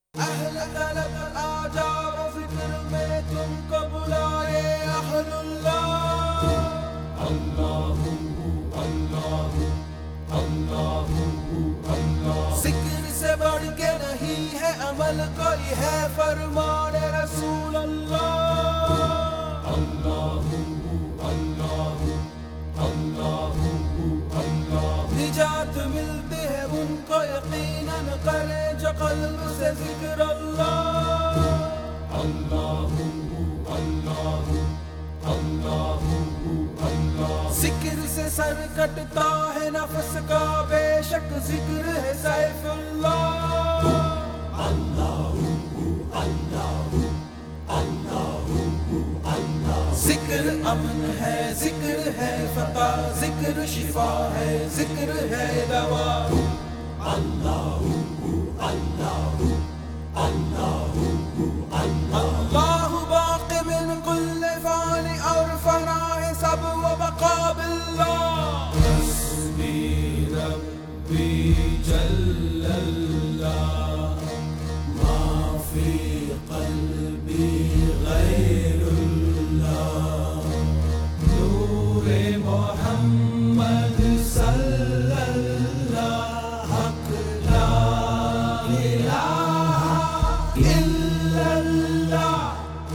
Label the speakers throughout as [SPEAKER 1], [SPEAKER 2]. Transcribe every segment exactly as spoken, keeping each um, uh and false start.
[SPEAKER 1] اہل طلب آ جاؤ فکر میں تم کو بلائے اہل اللہ اللہ اللہ اللہ اللہ ذکر سے بڑھ کے نہیں ہے عمل کوئی ہے فرمان رسول اللہ اللہ اللہ اللہ اللہ نجات ملتی ہے ان کو یقیناً کرے جو قلب سے ذکر اللہ اللہ اللہ اللہ اللہ ذکر سے سر کٹتا ہے نفس کا بے شک ذکر ہے سیف اللہ اللہ اللہ اللہ اللہ ذکر امن ہے ذکر ہے فتح ذکر شفا ہے ذکر ہے دوا اللہ اللہ اللہ اللہ باقی من کل فان اور فنا ہے سب و بقا باللہ حسبی ربی جل اللہ ما فی قلبی غیر اللہ نور محمد صلی اللہ حق لا الہ الا اللہ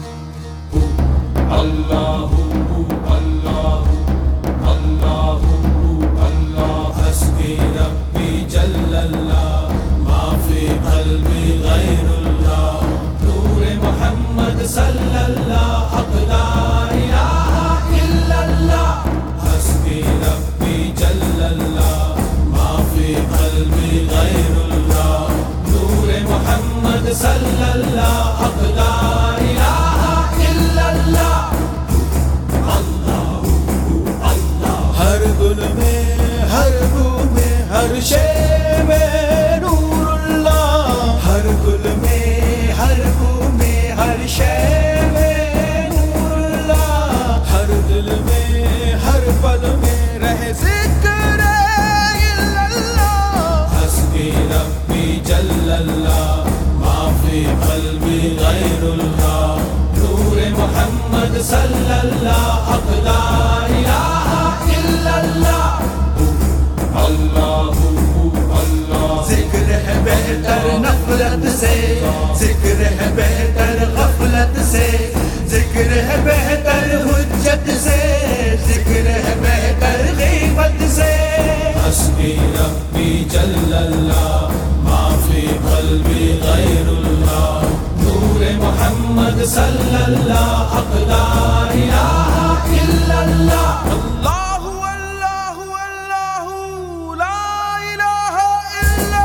[SPEAKER 1] اللہ اللہ اللہ اللہ حسبی ربی جل اللہ ما فی قلبی غیر اللہ نور محمد صلی اللہ حق لا الہ الا اللہ حسبی ربی جل اللہ ما فی قلبی غیر اللہ نور محمد صلی اللہ حق لا الہ الا اللہ اللہ اللہ ہر گل میں ہر بو میں ہر شے میں نور اللہ ہر گل میں ہر بو میں ہر شے میں نور اللہ ہر دل میں ہر پل میں رہے ذکر الا اللہ حسبی ربی جل اللہ ما فی قلبی غیر اللہ نور محمد صلی اللہ حق لا الہ الا اللہ اللہ اللہ ذکر ہے بہتر نفرت سے ذکر ہے بہتر غفلت سے ذکر ہے بہتر حجت سے ذکر ہے بہتر غیبت سے حسبی ربی جل اللہ ما فی قلبی غیر اللہ نور محمد صلی اللہ حق لا الہ الا اللہ اللہ اللہ اللہ لا الہ الا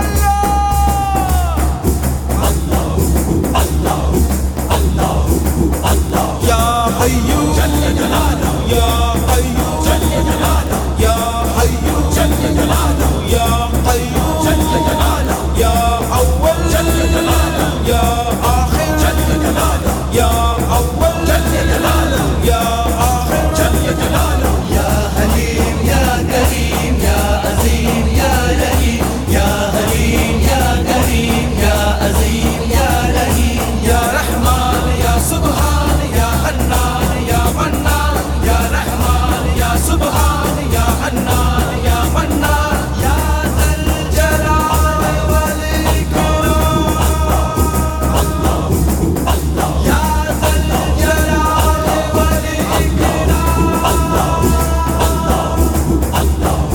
[SPEAKER 1] اللہ اللہ اللہ اللہ یا حیو جل جلالہ یا حیو جل جلالہ یا حیو جل جلالہ یا حیو جل جلالہ یا اول جل جلالہ یا آخر جل جلالہ یا اول جل جلالہ یا آخر جل جلالہ یا حلیم یا کریم یا عظیم یا رحیم یا حلیم یا کریم یا عظیم یا رحیم یا رحمان یا سبحان یا حنان یا منان یا رحمان یا سبحان یا حنان یا منان یا ذا الجلال والاکرام اللہ اللہ یا ذا الجلال والاکرام اللہ اللہ اللہ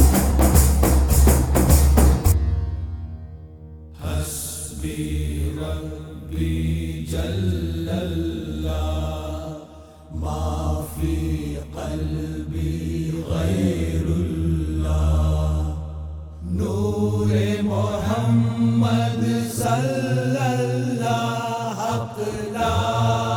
[SPEAKER 1] حسبی ربی جل اللہ ما فی قلبی غیر اللہ نور محمد صلی اللہ حق لا